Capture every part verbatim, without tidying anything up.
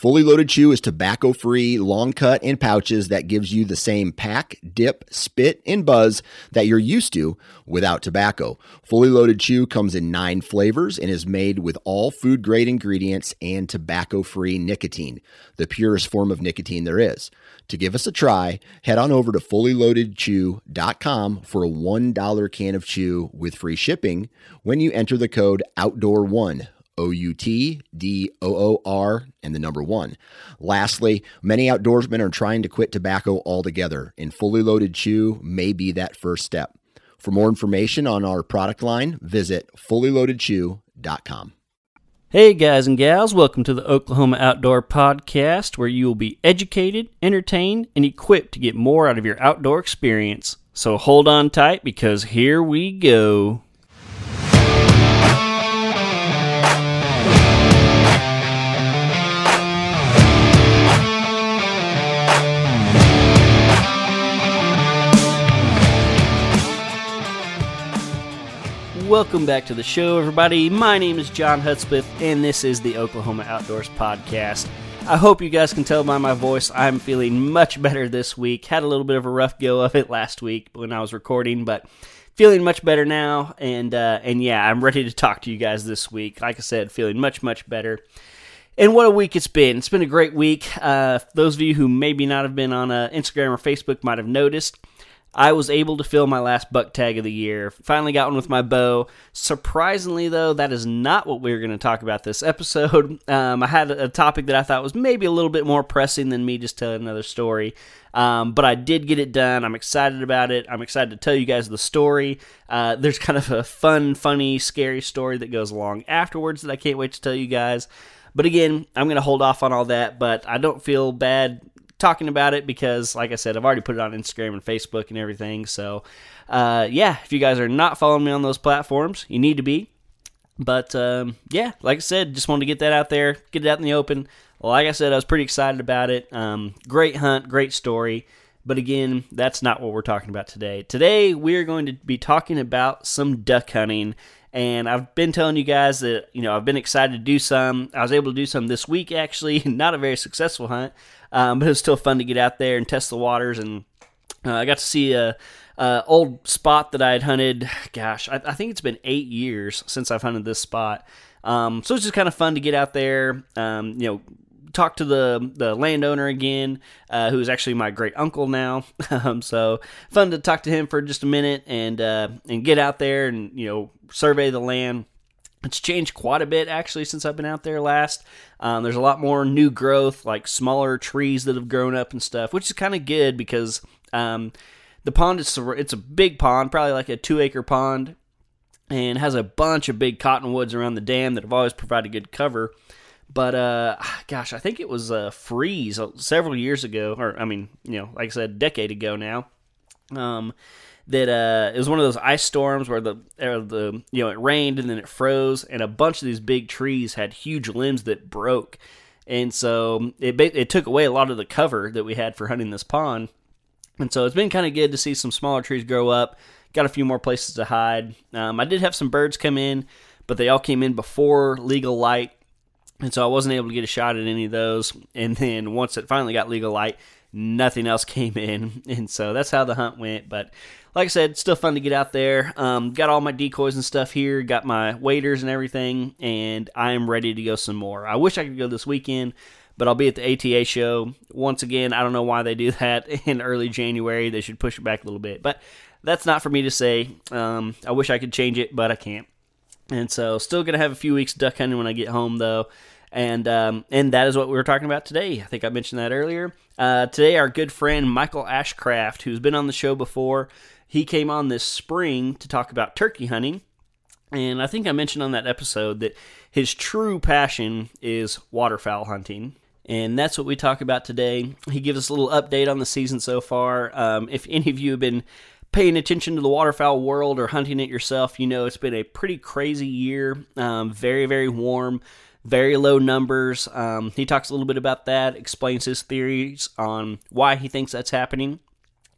Fully Loaded Chew is tobacco-free, long cut in pouches that gives you the same pack, dip, spit, and buzz that you're used to without tobacco. Fully Loaded Chew comes in nine flavors and is made with all food-grade ingredients and tobacco-free nicotine, the purest form of nicotine there is. To give us a try, head on over to fully loaded chew dot com for a one dollar can of chew with free shipping when you enter the code outdoor one. O U T D O O R and the number one. Lastly, many outdoorsmen are trying to quit tobacco altogether, and Fully Loaded Chew may be that first step. For more information on our product line, visit fully loaded chew dot com. Hey guys and gals, welcome to the Oklahoma Outdoor Podcast, where you will be educated, entertained, and equipped to get more out of your outdoor experience. So hold on tight, because here we go. Welcome back to the show, everybody. My name is John Hudspeth, and this is the Oklahoma Outdoors Podcast. I hope you guys can tell by my voice I'm feeling much better this week. Had a little bit of a rough go of it last week when I was recording, but feeling much better now, and uh, and yeah, I'm ready to talk to you guys this week. Like I said, feeling much, much better. And what a week it's been. It's been a great week. Uh, those of you who maybe not have been on uh, Instagram or Facebook might have noticed I was able to fill my last buck tag of the year. Finally got one with my bow. Surprisingly, though, that is not what we're going to talk about this episode. Um, I had a topic that I thought was maybe a little bit more pressing than me just telling another story. Um, but I did get it done. I'm excited about it. I'm excited to tell you guys the story. Uh, there's kind of a fun, funny, scary story that goes along afterwards that I can't wait to tell you guys. But again, I'm going to hold off on all that, but I don't feel bad talking about it because, like I said, I've already put it on Instagram and Facebook and everything. So, uh, yeah, if you guys are not following me on those platforms, you need to be. But, um, yeah, like I said, just wanted to get that out there, get it out in the open. Like I said, I was pretty excited about it. Um, great hunt, great story. But again, that's not what we're talking about today. Today, we're going to be talking about some duck hunting. And I've been telling you guys that, you know, I've been excited to do some. I was able to do some this week, actually. Not a very successful hunt, um, but it was still fun to get out there and test the waters. And uh, I got to see a, a old spot that I had hunted. Gosh, I, I think it's been eight years since I've hunted this spot. Um, so it's just kind of fun to get out there, um, you know, talk to the the landowner again, uh, who is actually my great uncle now. um, so fun to talk to him for just a minute and uh, and get out there and, you know, survey the land. It's changed quite a bit actually since I've been out there last. Um, there's a lot more new growth, like smaller trees that have grown up and stuff, which is kind of good because um, the pond is it's a big pond, probably like a two acre pond, and has a bunch of big cottonwoods around the dam that have always provided good cover. But, uh, gosh, I think it was a freeze several years ago, or, I mean, you know, like I said, a decade ago now, um, that, uh, it was one of those ice storms where the, or the, you know, it rained and then it froze, and a bunch of these big trees had huge limbs that broke, and so it, it took away a lot of the cover that we had for hunting this pond, and so it's been kind of good to see some smaller trees grow up, got a few more places to hide. um, I did have some birds come in, but they all came in before legal light, and so I wasn't able to get a shot at any of those. And then once it finally got legal light, nothing else came in. And so that's how the hunt went. But like I said, still fun to get out there. Um, got all my decoys and stuff here. Got my waders and everything. And I am ready to go some more. I wish I could go this weekend, but I'll be at the A T A show. Once again, I don't know why they do that in early January. They should push it back a little bit. But that's not for me to say. Um, I wish I could change it, but I can't. And so still going to have a few weeks duck hunting when I get home, though. And um, and that is what we were talking about today. I think I mentioned that earlier. Uh, today, our good friend Michael Ashcraft, who's been on the show before, he came on this spring to talk about turkey hunting. And I think I mentioned on that episode that his true passion is waterfowl hunting. And that's what we talk about today. He gives us a little update on the season so far. Um, if any of you have been paying attention to the waterfowl world or hunting it yourself, you know it's been a pretty crazy year. Um, very, very warm, very low numbers. Um, he talks a little bit about that, explains his theories on why he thinks that's happening.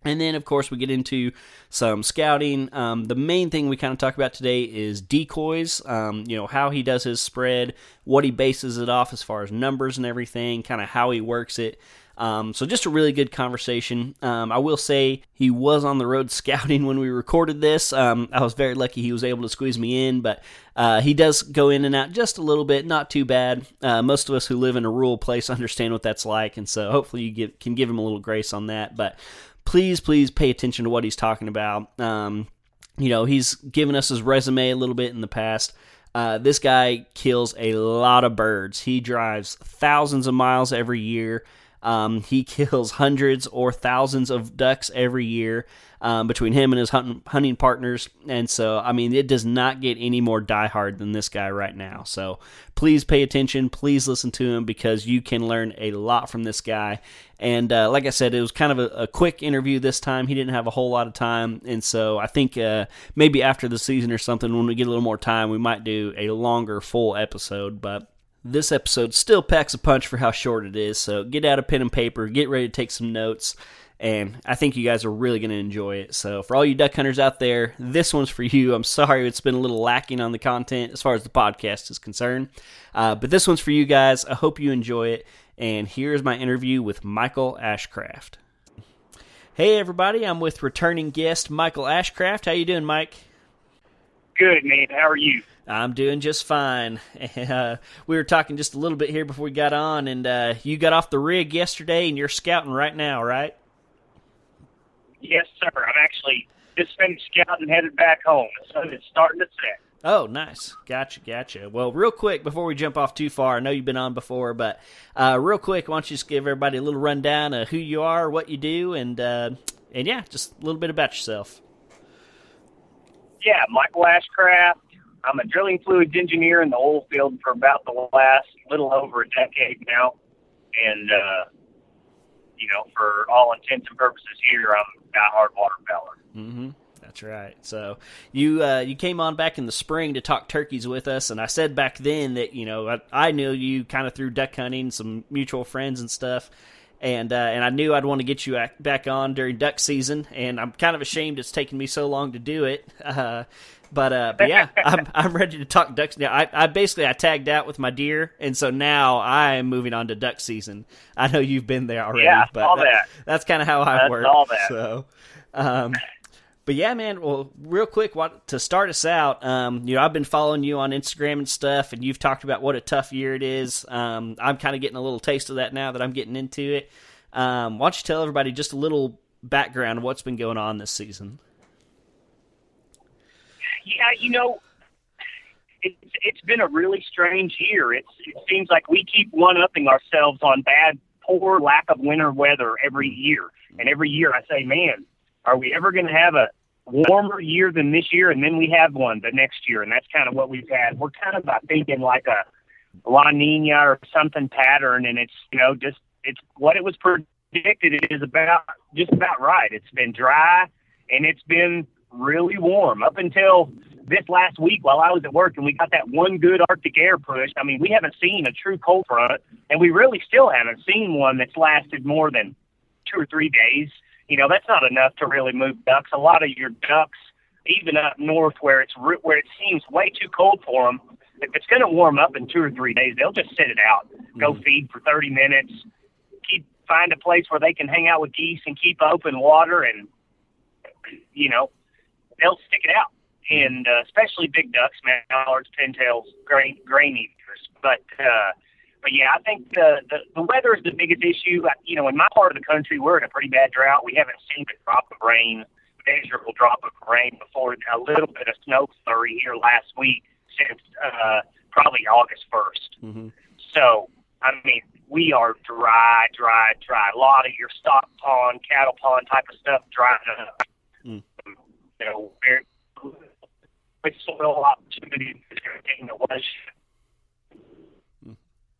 And then, of course, we get into some scouting. Um, the main thing we kind of talk about today is decoys, um, you know, how he does his spread, what he bases it off as far as numbers and everything, kind of how he works it. Um, so just a really good conversation. Um, I will say he was on the road scouting when we recorded this. Um, I was very lucky he was able to squeeze me in, but uh, he does go in and out just a little bit, not too bad. Uh, most of us who live in a rural place understand what that's like, and so hopefully you give, can give him a little grace on that. But please, please pay attention to what he's talking about. Um, you know, he's given us his resume a little bit in the past. Uh, this guy kills a lot of birds. He drives thousands of miles every year. Um, he kills hundreds or thousands of ducks every year um, between him and his hunting, hunting partners. And so, I mean, it does not get any more diehard than this guy right now. So please pay attention. Please listen to him because you can learn a lot from this guy. And uh, like I said, it was kind of a, a quick interview this time. He didn't have a whole lot of time. And so I think uh, maybe after the season or something, when we get a little more time, we might do a longer full episode. But this episode still packs a punch for how short it is, so get out a pen and paper, get ready to take some notes, and I think you guys are really going to enjoy it. So for all you duck hunters out there, this one's for you. I'm sorry it's been a little lacking on the content as far as the podcast is concerned, uh, but this one's for you guys. I hope you enjoy it, and here's my interview with Michael Ashcraft. Hey everybody, I'm with returning guest Michael Ashcraft. How you doing, Mike? Good, man. How are you? I'm doing just fine. Uh, we were talking just a little bit here before we got on, and uh, you got off the rig yesterday, and you're scouting right now, right? Yes, sir. I'm actually just finished scouting and headed back home. The sun is starting to set. Oh, nice. Gotcha, gotcha. Well, real quick, before we jump off too far, I know you've been on before, but uh, real quick, why don't you just give everybody a little rundown of who you are, what you do, and, uh, and yeah, just a little bit about yourself. Yeah, Michael Ashcraft. I'm a drilling fluids engineer in the oil field for about the last little over a decade now. And, uh, you know, for all intents and purposes here, I'm a diehard waterfowler. Mm-hmm. That's right. So you uh, you came on back in the spring to talk turkeys with us, and I said back then that, you know, I, I knew you kind of through duck hunting, some mutual friends and stuff. And uh, and I knew I'd want to get you back on during duck season, and I'm kind of ashamed it's taken me so long to do it. Uh, but uh, but yeah, I'm I'm ready to talk ducks now. I, I basically I tagged out with my deer, and so now I'm moving on to duck season. I know you've been there already, yeah, but all that, that. that's kind of how I that's work. All that. So, um, but yeah, man. Well, real quick, what, to start us out, um, you know, I've been following you on Instagram and stuff, and you've talked about what a tough year it is. Um, I'm kind of getting a little taste of that now that I'm getting into it. Um, why don't you tell everybody just a little background of what's been going on this season? Yeah, you know, it's it's been a really strange year. It's it seems like we keep one-upping ourselves on bad, poor, lack of winter weather every year. And every year I say, man, are we ever going to have a warmer year than this year? And then we have one the next year, and that's kind of what we've had. We're kind of thinking like a La Nina or something pattern, and it's, you know, just it's what it was predicted. It is about just about right. It's been dry, and it's been really warm up until this last week while I was at work, and we got that one good Arctic air push. I mean, we haven't seen a true cold front, and we really still haven't seen one that's lasted more than two or three days. You know, that's not enough to really move ducks. A lot of your ducks, even up north where it's where it seems way too cold for them, if it's going to warm up in two or three days, they'll just sit it out, go mm-hmm. feed for thirty minutes, keep find a place where they can hang out with geese and keep open water, and, you know, they'll stick it out. And uh, especially big ducks, mallards, pintails, grain, grain eaters. But, uh, but yeah, I think the, the, the weather is the biggest issue. You know, in my part of the country, we're in a pretty bad drought. We haven't seen a drop of rain, measurable drop of rain before a little bit of snow flurry here last week since uh, probably August first. Mm-hmm. So, I mean, we are dry, dry, dry. A lot of your stock pond, cattle pond type of stuff drying up. Mm. You know, very, with soil opportunities, everything that was mm.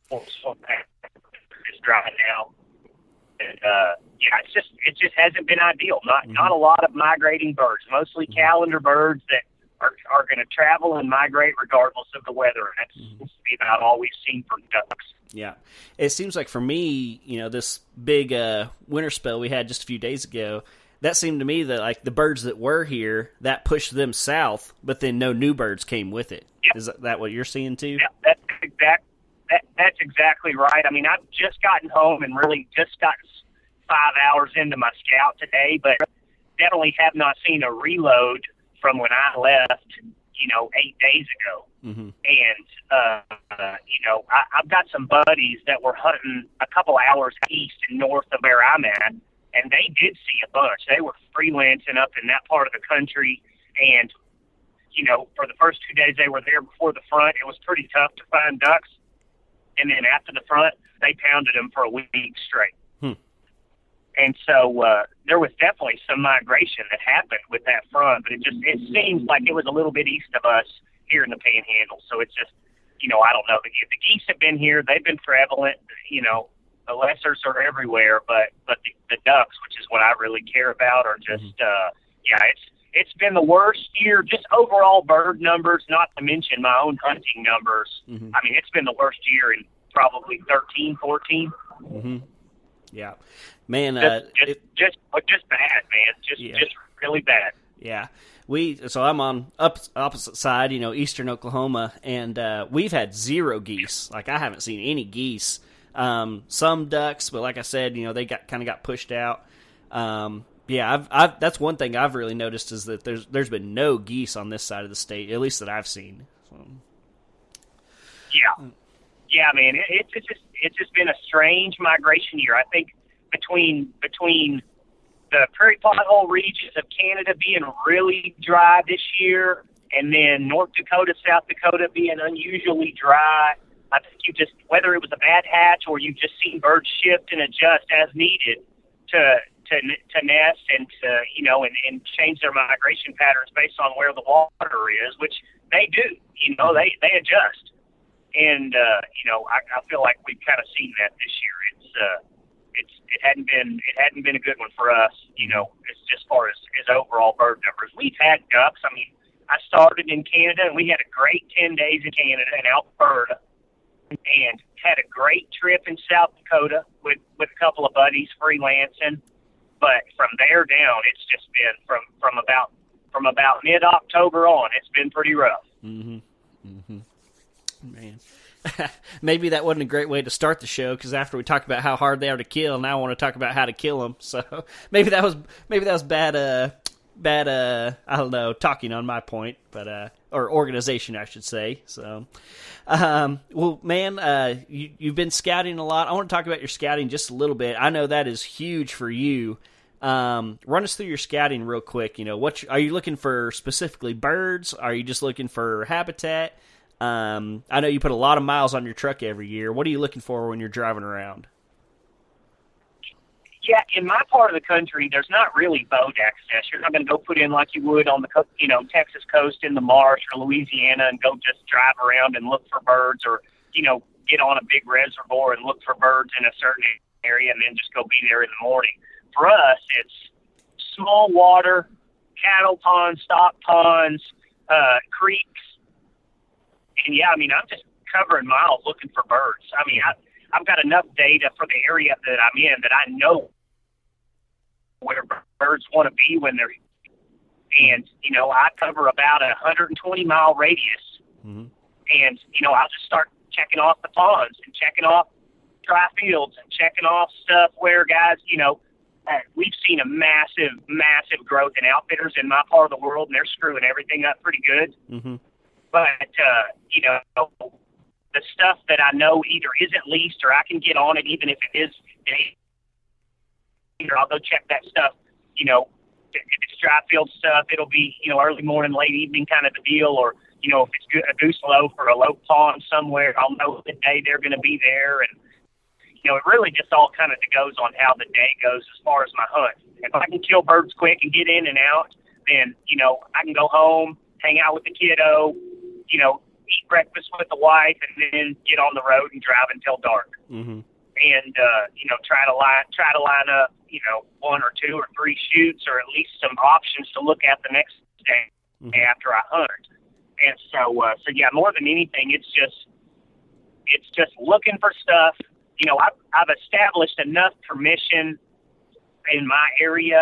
it's dry now. And, uh, yeah, it's just it just hasn't been ideal. Not mm-hmm. not a lot of migrating birds, mostly mm-hmm. calendar birds that are are going to travel and migrate regardless of the weather. And that's mm-hmm. about all we've seen from ducks. Yeah. It seems like for me, you know, this big uh, winter spell we had just a few days ago, that seemed to me that like the birds that were here, that pushed them south, but then no new birds came with it. Yep. Is that what you're seeing too? Yeah, that's exact. That, that's exactly right. I mean, I've just gotten home and really just got five hours into my scout today, but definitely have not seen a reload from when I left, you know, eight days ago. Mm-hmm. And, uh, uh, you know, I, I've got some buddies that were hunting a couple hours east and north of where I'm at, and they did see a bunch. They were freelancing up in that part of the country, and, you know, for the first two days they were there before the front, it was pretty tough to find ducks. And then after the front, they pounded them for a week straight. Hmm. And so uh, there was definitely some migration that happened with that front, but it just it seems like it was a little bit east of us here in the Panhandle. So it's just, you know, I don't know. The, the geese have been here. They've been prevalent. You know, the lessers are everywhere, but but the, the ducks, which is what I really care about, are just, uh, yeah, it's it's been the worst year, just overall bird numbers, not to mention my own hunting numbers. Mm-hmm. I mean, it's been the worst year in probably thirteen, fourteen. Mm-hmm. Yeah. Man, just, uh, just, it, just, just bad, man. Just, yeah. just really bad. Yeah. We, so I'm on up opposite side, you know, eastern Oklahoma, and uh, we've had zero geese. Like, I haven't seen any geese. Um, some ducks, but like I said, you know, they got kind of got pushed out. Um, yeah, I've, I've, that's one thing I've really noticed is that there's there's been no geese on this side of the state, at least that I've seen. So. Yeah, yeah, man. It, it's it's just it's just been a strange migration year. I think between between the prairie pothole regions of Canada being really dry this year, and then North Dakota, South Dakota being unusually dry. I think you just, whether it was a bad hatch or you've just seen birds shift and adjust as needed to to to nest and to, you know, and, and change their migration patterns based on where the water is, which they do. You know, they, they adjust. And, uh, you know, I, I feel like we've kind of seen that this year. It's, uh, it's, it hadn't been, it hadn't been a good one for us, you know, as, as far as, as overall bird numbers. We've had ducks. I mean, I started in Canada and we had a great ten days in Canada and Alberta, and had a great trip in South Dakota with, with a couple of buddies freelancing. But from there down, it's just been from, from about from about mid-October on, it's been pretty rough. Mm-hmm. Mm-hmm. Man, maybe that wasn't a great way to start the show, because after we talked about how hard they are to kill, now I want to talk about how to kill them. So maybe that was maybe that was bad. Uh, bad. Uh, I don't know, talking on my point, but uh, or organization, I should say. So, um, well, man, uh, you you've been scouting a lot. I want to talk about your scouting just a little bit. I know that is huge for you. Um, run us through your scouting real quick. You know, what are you looking for specifically? Birds? Are you just looking for habitat? Um, I know you put a lot of miles on your truck every year. What are you looking for when you're driving around? Yeah, in my part of the country, there's not really boat access. You're not going to go put in like you would on the, you know, Texas coast in the marsh or Louisiana and go just drive around and look for birds, or, you know, get on a big reservoir and look for birds in a certain area and then just go be there in the morning. For us, it's small water, cattle ponds, stock ponds, uh, creeks. And yeah, I mean, I'm just covering miles looking for birds. I mean, I, I've got enough data for the area that I'm in that I know where birds want to be when they're, and, you know, I cover about a one hundred twenty mile radius. Mm-hmm. And, you know, I'll just start checking off the ponds and checking off dry fields and checking off stuff where guys, you know, uh, we've seen a massive, massive growth in outfitters in my part of the world, and they're screwing everything up pretty good. Mm-hmm. But, uh, you know, the stuff that I know either isn't leased or I can get on it, even if it is, you know, I'll go check that stuff. You know, if it's dry field stuff, it'll be, you know, early morning, late evening kind of a deal. Or, you know, if it's a goose loaf or a low pond somewhere, I'll know the day they're going to be there. And, you know, it really just all kind of goes on how the day goes as far as my hunt. If I can kill birds quick and get in and out, then, you know, I can go home, hang out with the kiddo, you know, eat breakfast with the wife, and then get on the road and drive until dark. Mm-hmm. And, uh, you know, try to line, try to line up, you know, one or two or three shoots, or at least some options to look at the next day mm-hmm. after I hunt. And so, uh, so yeah, more than anything, it's just, it's just looking for stuff. You know, I've, I've established enough permission in my area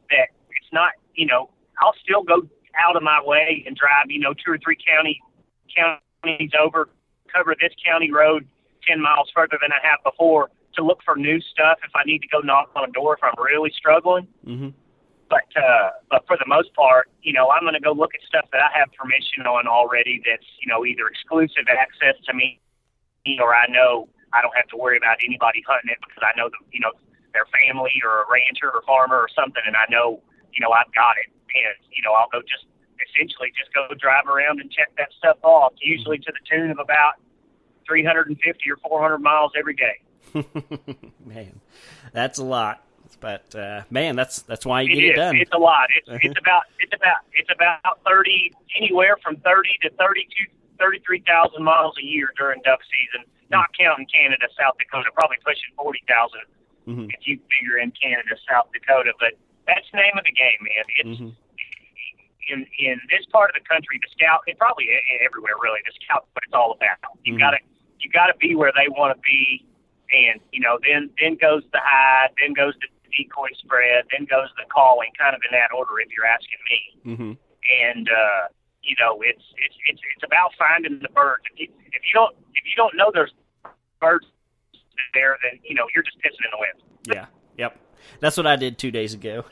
that it's not, you know, I'll still go out of my way and drive, you know, two or three county counties over, cover this county road ten miles further than I have before to look for new stuff if I need to go knock on a door if I'm really struggling. Mm-hmm. But uh, but for the most part, you know, I'm going to go look at stuff that I have permission on already that's, you know, either exclusive access to me or I know I don't have to worry about anybody hunting it because I know, the, you know, their family or a rancher or farmer or something, and I know, you know, I've got it. And, you know, I'll go just essentially just go drive around and check that stuff off, usually to the tune of about three hundred fifty or four hundred miles every day. Man, that's a lot. But uh, man, that's that's why you it get is. it done. It's a lot. It's, uh-huh. it's about it's about it's about thirty, anywhere from thirty to thirty-two, thirty-three thousand miles a year during duck season. Mm-hmm. Not counting Canada, South Dakota, probably pushing forty thousand mm-hmm. if you figure in Canada, South Dakota. But that's the name of the game, man. It's mm-hmm. in in this part of the country, the scout, and probably everywhere really, the scout, what it's all about. You mm-hmm. gotta you gotta be where they want to be, and you know then then goes the hide, then goes the decoy spread, then goes the calling, kind of in that order if you're asking me. Mm-hmm. And uh, you know, it's it's it's it's about finding the birds. If you if you don't if you don't know there's birds there, then you know you're just pissing in the wind. Yeah. Yep. That's what I did two days ago.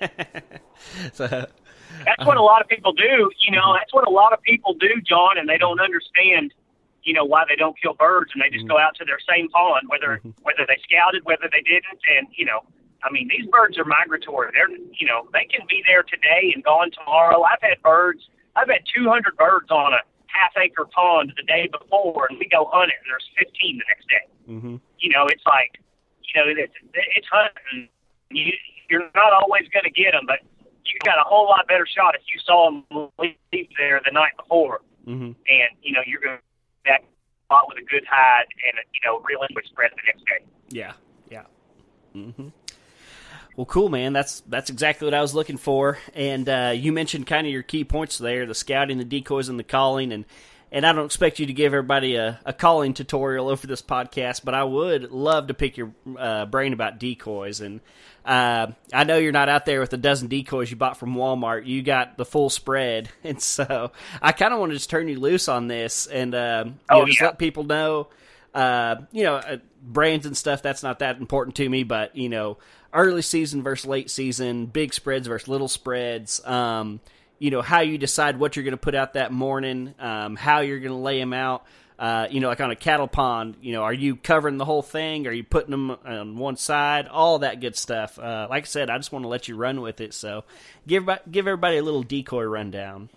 so that's what a lot of people do. You know, that's what a lot of people do, John, and they don't understand. You know why they don't kill birds, and they just mm-hmm. go out to their same pond, whether mm-hmm. whether they scouted, whether they didn't, and you know. I mean, these birds are migratory. They're, you know, they can be there today and gone tomorrow. I've had birds. I've had two hundred birds on a half-acre pond the day before, and we go hunt it, and there's fifteen the next day. Mm-hmm. You know, it's like, you know, it's, it's hunting. You, you're not always going to get them, but you got a whole lot better shot if you saw them leave there the night before. Mm-hmm. And, you know, you're going to back spot with a good hide and, a, you know, real English spread the next day. Yeah, yeah. Mm-hmm. Well, cool, man. That's that's exactly what I was looking for. And uh, you mentioned kind of your key points there, the scouting, the decoys, and the calling. And, and I don't expect you to give everybody a, a calling tutorial over this podcast, but I would love to pick your uh, brain about decoys. And uh, I know you're not out there with a dozen decoys you bought from Walmart. You got the full spread. And so I kind of want to just turn you loose on this and uh, you oh, know, just yeah. let people know, uh, you know, uh, brands and stuff, that's not that important to me, but, you know, early season versus late season, big spreads versus little spreads, um, you know, how you decide what you're going to put out that morning, um, how you're going to lay them out, uh, you know, like on a cattle pond, you know, are you covering the whole thing? Are you putting them on one side? All that good stuff. Uh, like I said, I just want to let you run with it. So give, give everybody a little decoy rundown.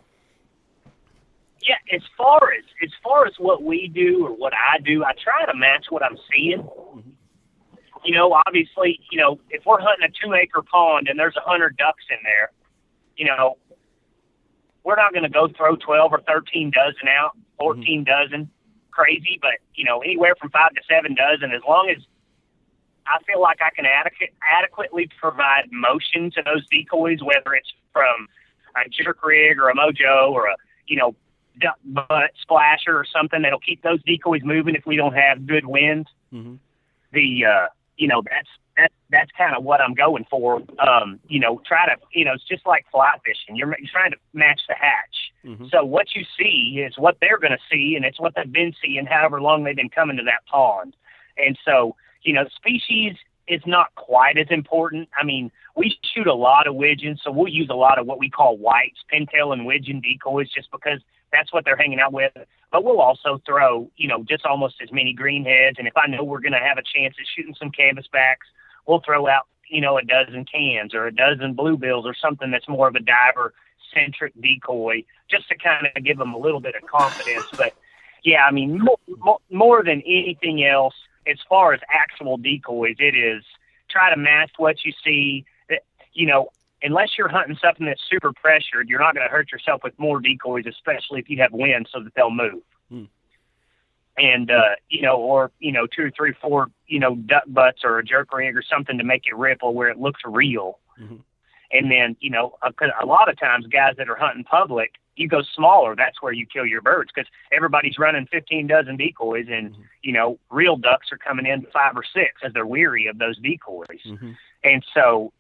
Yeah, as far as, as far as what we do or what I do, I try to match what I'm seeing. Mm-hmm. You know, obviously, you know, if we're hunting a two-acre pond and there's a hundred ducks in there, you know, we're not going to go throw twelve or thirteen dozen out, fourteen mm-hmm. dozen, crazy, but, you know, anywhere from five to seven dozen, as long as I feel like I can adequate, adequately provide motion to those decoys, whether it's from a jerk rig or a mojo or a, you know, duck butt splasher or something that'll keep those decoys moving if we don't have good winds. Mm-hmm. The, uh, you know, that's, that's, that's kind of what I'm going for. Um, you know, try to, you know, it's just like fly fishing. You're, you're trying to match the hatch. Mm-hmm. So what you see is what they're going to see, and it's what they've been seeing however long they've been coming to that pond. And so, you know, species is not quite as important. I mean, we shoot a lot of widgeons, so we'll use a lot of what we call whites, pintail and widgeon decoys, just because that's what they're hanging out with. But we'll also throw, you know, just almost as many greenheads. And if I know we're going to have a chance at shooting some canvasbacks, we'll throw out, you know, a dozen cans or a dozen bluebills or something that's more of a diver-centric decoy, just to kind of give them a little bit of confidence. But, yeah, I mean, more, more than anything else, as far as actual decoys, it is try to match what you see. You know, unless you're hunting something that's super pressured, you're not going to hurt yourself with more decoys, especially if you have wind so that they'll move. Hmm. And, uh, you know, or, you know, two or three, four, you know, duck butts or a jerk rig or something to make it ripple where it looks real. Mm-hmm. And then, you know, a, a lot of times guys that are hunting public, you go smaller, that's where you kill your birds, because everybody's running fifteen dozen decoys, and, mm-hmm. you know, real ducks are coming in five or six as they're weary of those decoys. Mm-hmm. And so,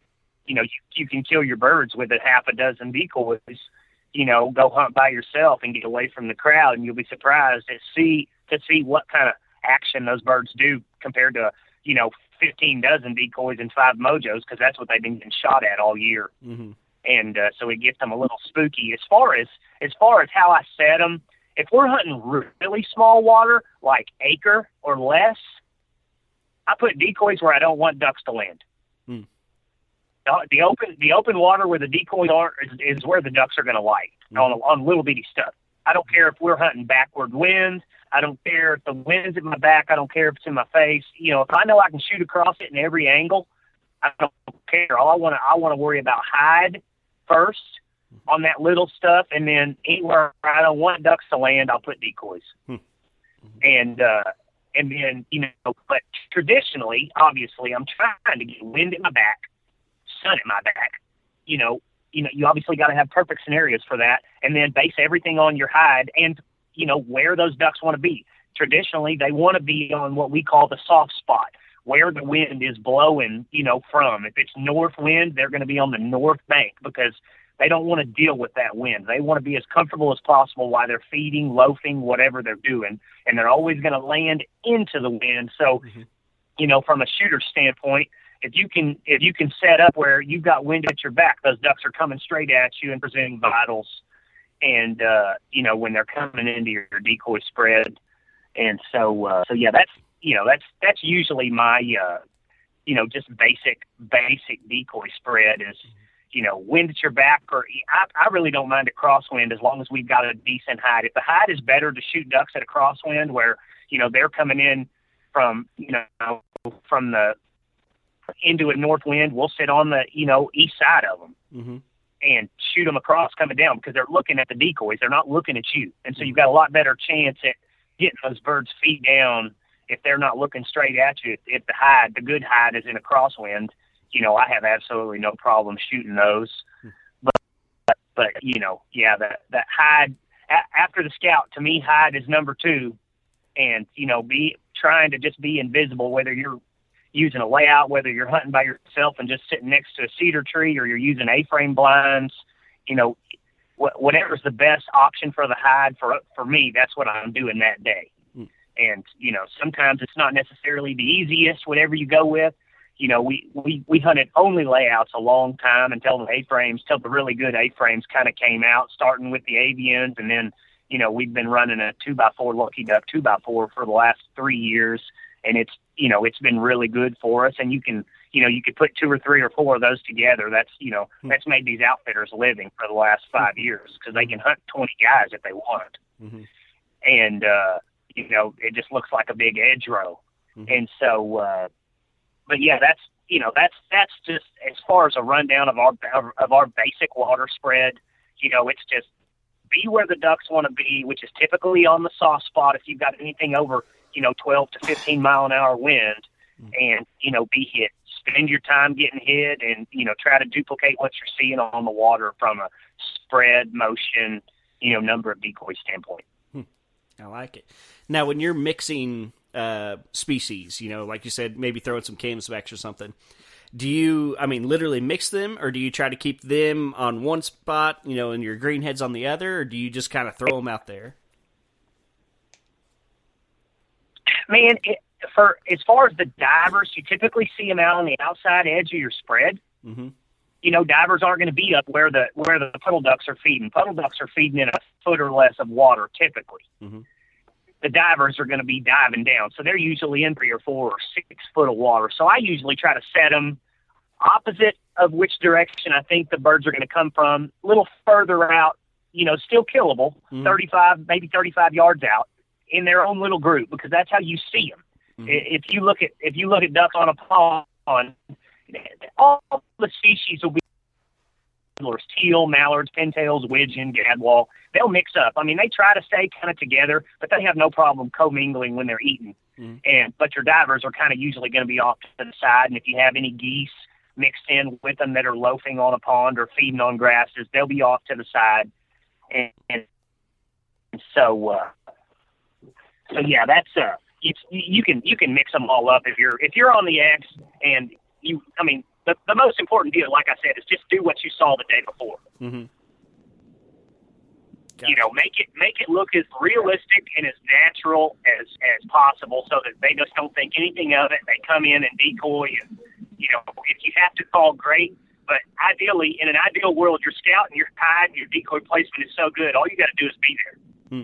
you know, you, you can kill your birds with a half a dozen decoys. You know, go hunt by yourself and get away from the crowd, and you'll be surprised to see to see what kind of action those birds do compared to, you know, fifteen dozen decoys and five mojos, because that's what they've been getting shot at all year. Mm-hmm. And uh, so it gets them a little spooky. As far as as far as how I set them, if we're hunting really small water, like acre or less, I put decoys where I don't want ducks to land. Mm. The, the open the open water where the decoys are is, is where the ducks are going to light, mm-hmm. on on little bitty stuff. I don't care if we're hunting backward wind. I don't care if the wind's in my back. I don't care if it's in my face. You know, if I know I can shoot across it in every angle, I don't care. All I want to I want to worry about hide first on that little stuff, and then anywhere I don't want ducks to land, I'll put decoys. Hmm. And uh, and then you know, but traditionally, obviously, I'm trying to get wind at my back, sun at my back. You know, you know, you obviously got to have perfect scenarios for that, and then base everything on your hide and, you know, where those ducks want to be. Traditionally, they want to be on what we call the soft spot, where the wind is blowing, you know, from. If it's north wind, they're going to be on the north bank because they don't want to deal with that wind. They want to be as comfortable as possible while they're feeding, loafing, whatever they're doing, and they're always going to land into the wind. So, mm-hmm. you know, from a shooter standpoint, if you can if you can set up where you've got wind at your back, those ducks are coming straight at you and presenting vitals. And, uh, you know, when they're coming into your decoy spread. And so, uh, so yeah, that's, you know, that's, that's usually my, uh, you know, just basic, basic decoy spread is, you know, wind at your back, or I, I really don't mind a crosswind as long as we've got a decent hide. If the hide is better to shoot ducks at a crosswind where, you know, they're coming in from, you know, from the, into a north wind, we'll sit on the, you know, east side of them. Mm-hmm. and shoot them across coming down because they're looking at the decoys. They're not looking at you. And so you've got a lot better chance at getting those birds feet down if they're not looking straight at you. If, if the hide, the good hide is in a crosswind, you know, I have absolutely no problem shooting those. But, but, but you know, yeah, that, that hide, a, after the scout, to me, hide is number two. And, you know, be trying to just be invisible, whether you're using a layout, whether you're hunting by yourself and just sitting next to a cedar tree, or you're using A-frame blinds, you know, wh- whatever's the best option for the hide for, for me, that's what I'm doing that day. Mm. And, you know, sometimes it's not necessarily the easiest, whatever you go with. You know, we, we, we hunted only layouts a long time until the A-frames, till the really good A-frames kind of came out, starting with the Avians. And then, you know, we've been running a two by four Lucky Duck two by four for the last three years. And it's, you know, it's been really good for us. And you can, you know, you could put two or three or four of those together. That's, you know, mm-hmm. that's made these outfitters a living for the last five years because they can hunt twenty guys if they want. Mm-hmm. And, uh, you know, it just looks like a big edge row. Mm-hmm. And so, uh, but yeah, that's, you know, that's, that's just as far as a rundown of our, of our basic water spread. You know, it's just be where the ducks want to be, which is typically on the soft spot. If you've got anything over, you know, twelve to fifteen mile an hour wind, and, you know, be hit. Spend your time getting hit and, you know, try to duplicate what you're seeing on the water from a spread, motion, you know, number of decoy standpoint. Hmm. I like it. Now, when you're mixing uh, species, you know, like you said, maybe throwing some Canvasbacks or something, do you, I mean, literally mix them, or do you try to keep them on one spot, you know, and your greenheads on the other, or do you just kind of throw them out there? Man, it, for as far as the divers, you typically see them out on the outside edge of your spread. Mm-hmm. You know, divers aren't going to be up where the where the puddle ducks are feeding. Puddle ducks are feeding in a foot or less of water typically. Mm-hmm. The divers are going to be diving down, so they're usually in three or four or six foot of water. So I usually try to set them opposite of which direction I think the birds are going to come from, a little further out. You know, still killable, mm-hmm. thirty-five, maybe thirty-five yards out, in their own little group, because that's how you see them. Mm-hmm. If you look at if you look at ducks on a pond, all the species will be teal, mallards, pintails, widgeon, gadwall. They'll mix up. I mean, they try to stay kind of together, but they have no problem commingling when they're eating. Mm-hmm. And but your divers are kind of usually going to be off to the side. And if you have any geese mixed in with them that are loafing on a pond or feeding on grasses, they'll be off to the side. And, and so. Uh, So yeah, that's uh, it's, you can you can mix them all up if you're if you're on the X, and you I mean the, the most important deal, like I said, is just do what you saw the day before. Mm-hmm. Gotcha. You know, make it make it look as realistic and as natural as as possible, so that they just don't think anything of it. They come in and decoy, and you know, if you have to call, great. But ideally, in an ideal world, your scout and your tide and your decoy placement is so good. All you got to do is be there.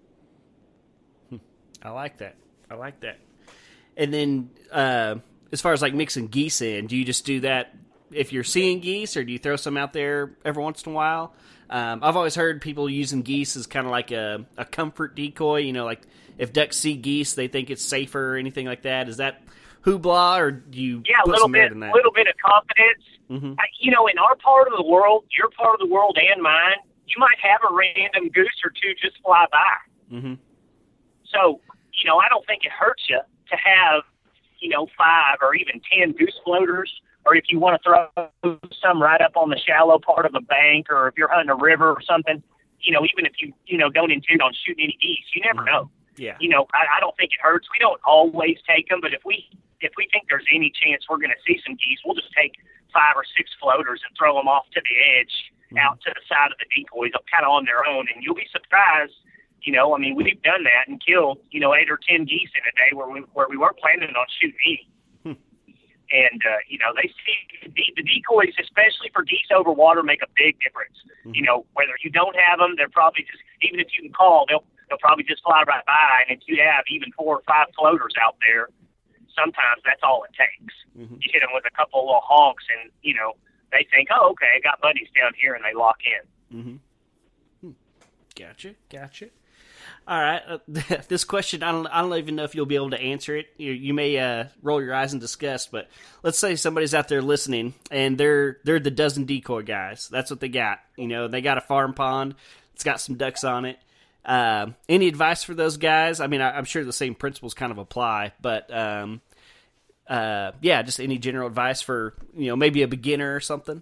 Hmm. Hmm. I like that. I like that. And then, uh, as far as like mixing geese in, do you just do that if you're seeing geese, or do you throw some out there every once in a while? Um, I've always heard people using geese as kind of like a, a comfort decoy. You know, like if ducks see geese, they think it's safer or anything like that. Is that hoopla, or do you yeah, put a little some merit bit, in that? A little bit of confidence. Mm-hmm. I, you know, in our part of the world, your part of the world and mine, you might have a random goose or two just fly by. Mm-hmm. So, you know, I don't think it hurts you to have, you know, five or even ten goose floaters, or if you want to throw some right up on the shallow part of a bank, or if you're hunting a river or something, you know, even if you, you know, don't intend on shooting any geese, you never know. Yeah. You know, I, I don't think it hurts. We don't always take them, but if we, if we think there's any chance we're going to see some geese, we'll just take five or six floaters and throw them off to the edge, mm-hmm. out to the side of the decoys, kind of on their own. And you'll be surprised. You know, I mean, we've done that and killed, you know, eight or ten geese in a day where we where we weren't planning on shooting any. Hmm. And, uh, you know, they see the, the decoys, especially for geese over water, make a big difference. Mm-hmm. You know, whether you don't have them, they're probably just, even if you can call, they'll, they'll probably just fly right by. And if you have even four or five floaters out there, sometimes that's all it takes. Mm-hmm. You hit them with a couple of little honks and, you know, they think, oh, okay, I got buddies down here, and they lock in. Mm-hmm. Hmm. Gotcha, gotcha. All right, uh, this question, I don't, I don't even know if you'll be able to answer it. You, you may uh, roll your eyes in disgust, but let's say somebody's out there listening, and they're they're the dozen decoy guys. That's what they got. You know, they got a farm pond. It's got some ducks on it. Uh, any advice for those guys? I mean, I, I'm sure the same principles kind of apply, but um, uh, yeah, just any general advice for, you know, maybe a beginner or something?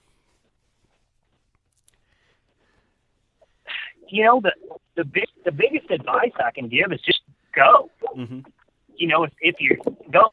You know, the the big the biggest advice I can give is just go. Mm-hmm. You know, if if you go,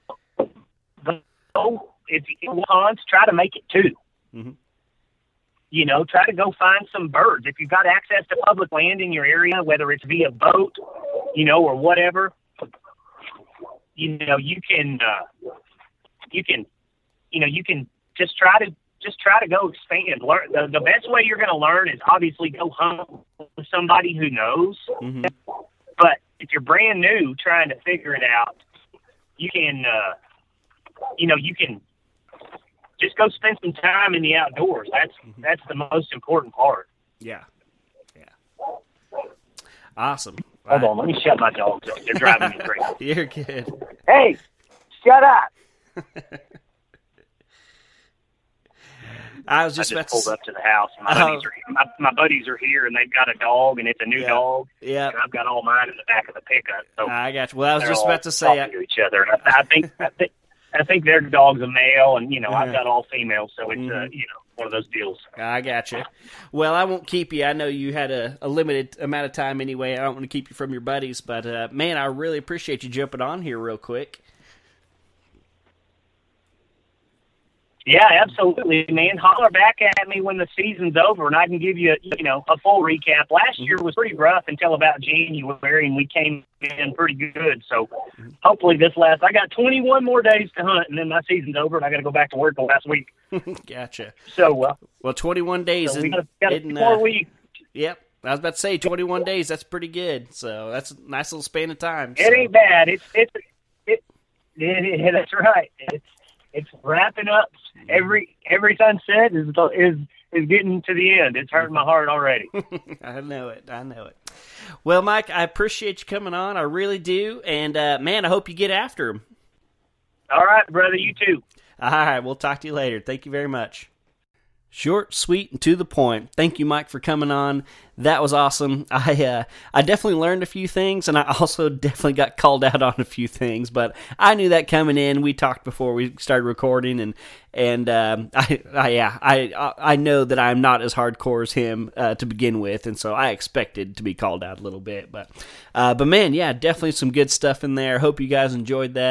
go if you want, try to make it two. Mm-hmm. You know, try to go find some birds. If you've got access to public land in your area, whether it's via boat, you know, or whatever, you know, you can uh, you can you know you can just try to. Just try to go expand. Learn the, the best way you're going to learn is obviously go hunt with somebody who knows. Mm-hmm. But if you're brand new trying to figure it out, you can, uh, you know, you can just go spend some time in the outdoors. That's mm-hmm. that's the most important part. Yeah, yeah. Awesome. Hold right. on, let me shut my dogs up. They're driving me crazy. You're good. Hey, shut up. I was just, I just about pulled to... up to the house. And my, oh. buddies are, my, my buddies are here, and they've got a dog, and it's a new yeah. dog. Yeah, and I've got all mine in the back of the pickup. So I got you. Well, I was just all about to say, talking I... to each other, and I, I think I think I think their dog's a male, and you know uh-huh. I've got all females, so it's mm-hmm. uh, you know one of those deals. I got you. Well, I won't keep you. I know you had a, a limited amount of time anyway. I don't want to keep you from your buddies, but uh, man, I really appreciate you jumping on here real quick. Yeah, absolutely, man. Holler back at me when the season's over, and I can give you, you know, a full recap. Last year was pretty rough until about January, and we came in pretty good. So hopefully this last, I got twenty-one more days to hunt, and then my season's over, and I got to go back to work the last week. Gotcha. So, uh, well, twenty-one days. So we got, got a few more uh, weeks. Yep. I was about to say twenty-one days. That's pretty good. So that's a nice little span of time. It so. ain't bad. It's it's it, it, it. That's right. It's it's wrapping up. Every every sunset is is is getting to the end. It's hurting my heart already. I know it. I know it. Well, Mike, I appreciate you coming on. I really do. And uh, man, I hope you get after him. All right, brother. You too. All right. We'll talk to you later. Thank you very much. Short, sweet, and to the point. Thank you, Mike, for coming on. That was awesome. I uh, I definitely learned a few things, and I also definitely got called out on a few things. But I knew that coming in. We talked before we started recording, and and um, I, I yeah I I know that I'm not as hardcore as him uh, to begin with, and so I expected to be called out a little bit. But uh, but man, yeah, definitely some good stuff in there. Hope you guys enjoyed that.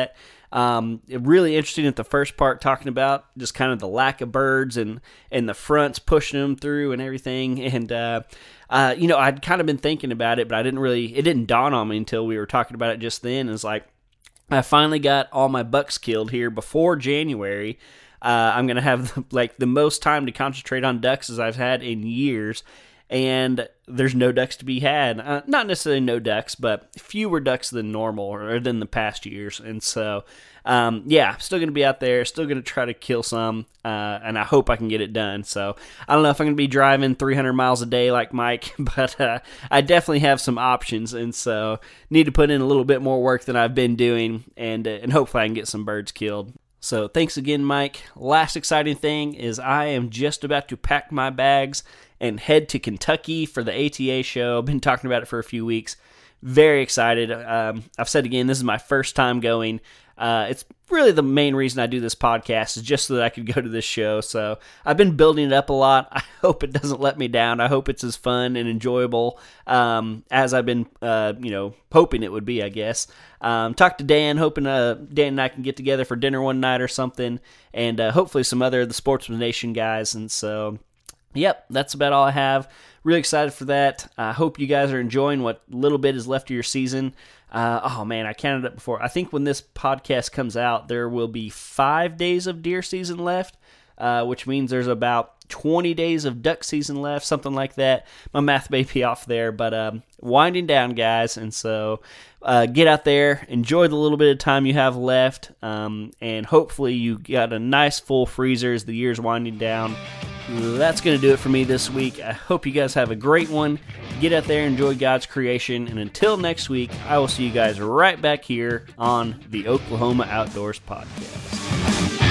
Um, really interesting at the first part, talking about just kind of the lack of birds and, and the fronts pushing them through and everything. And, uh, uh, you know, I'd kind of been thinking about it, but I didn't really, it didn't dawn on me until we were talking about it just then. It's like, I finally got all my bucks killed here before January. Uh, I'm going to have the, like the most time to concentrate on ducks as I've had in years. And there's no ducks to be had. Uh, not necessarily no ducks, but fewer ducks than normal or than the past years. And so, um, yeah, still going to be out there, still going to try to kill some, uh, and I hope I can get it done. So I don't know if I'm going to be driving three hundred miles a day like Mike, but uh, I definitely have some options, and so need to put in a little bit more work than I've been doing, and uh, and hopefully I can get some birds killed. So thanks again, Mike. Last exciting thing is I am just about to pack my bags and head to Kentucky for the A T A show. I've been talking about it for a few weeks. Very excited. Um, I've said again, this is my first time going. Uh, it's really the main reason I do this podcast is just so that I could go to this show. So I've been building it up a lot. I hope it doesn't let me down. I hope it's as fun and enjoyable um, as I've been, uh, you know, hoping it would be, I guess. Um, talked to Dan, hoping uh, Dan and I can get together for dinner one night or something, and uh, hopefully some other of the Sportsman Nation guys. And so, yep, that's about all I have. Really excited for that. I hope you guys are enjoying what little bit is left of your season. Uh, oh, man, I counted it before. I think when this podcast comes out, there will be five days of deer season left, uh, which means there's about twenty days of duck season left, something like that. My math may be off there, but um, winding down, guys. And so uh, get out there, enjoy the little bit of time you have left, um, and hopefully you got a nice full freezer as the year's winding down. That's going to do it for me this week. I hope you guys have a great one. Get out there, enjoy God's creation, and until next week, I will see you guys right back here on the Oklahoma Outdoors Podcast.